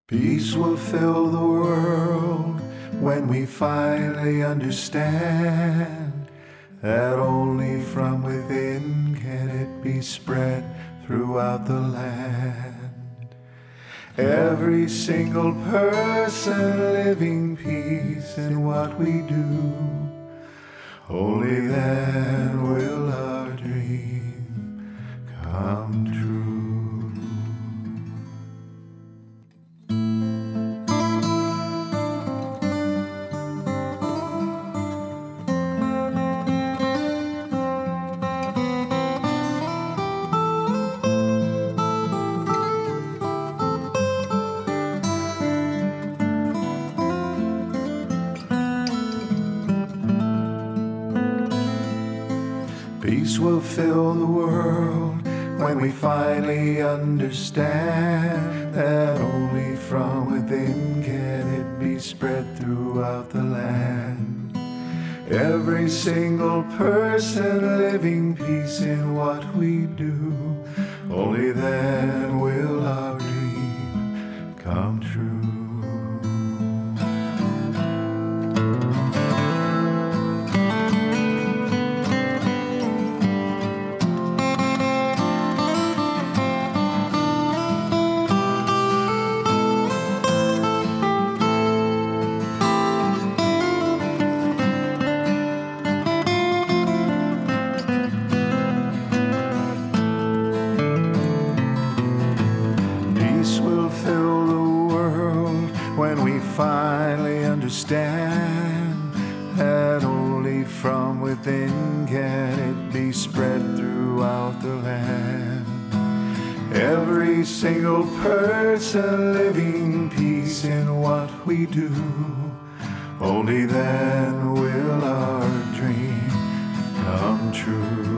Peace will fill the world when we finally understand that only from within can it be spread throughout the land. Every single person living peace in what we do, only then will our dream come true. Peace will fill the world when we finally understand that only from within can it be spread throughout the land. Every single person living peace in what we do, only then will our dream come true. Fill the world when we finally understand that only from within can it be spread throughout the land. Every single person living peace in what we do, only then will our dream come true.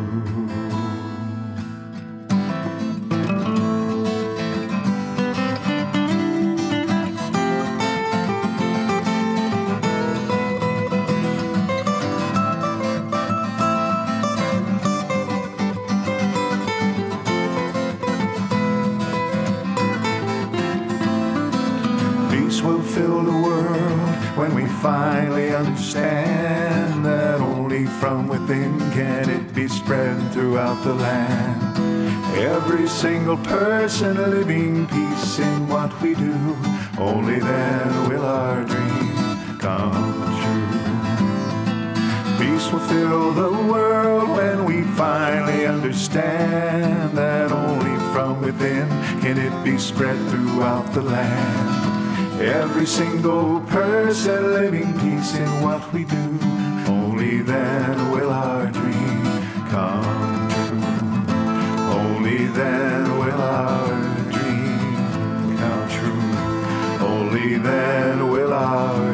Peace will fill the world when we finally understand that only from within can it be spread throughout the land. Every single person living peace in what we do, only then will our dream come true. Peace will fill the world when we finally understand that only from within can it be spread throughout the land. Every single person living peace in what we do, only then will our dream come true. Only then will our dream come true. Only then will our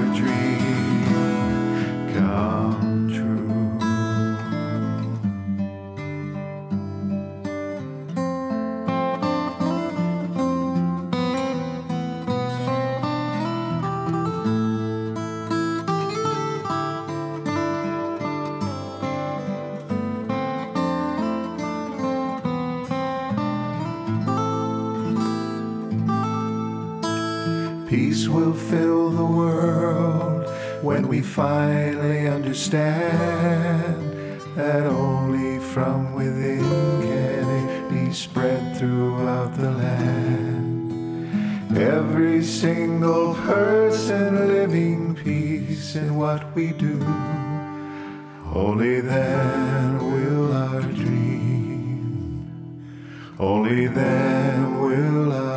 dream come true. Peace will fill the world when we finally understand that only from within can it be spread throughout the land. Every single person living peace in what we do, only then will our dream, only then will our